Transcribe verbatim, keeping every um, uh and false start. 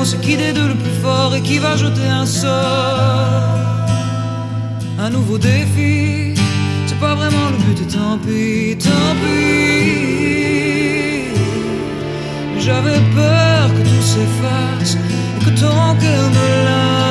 c'est qui des deux le plus fort et qui va jeter un sort. Un nouveau défi, c'est pas vraiment le but et tant pis, tant pis. Mais j'avais peur que tout s'efface et que ton cœur me lâche.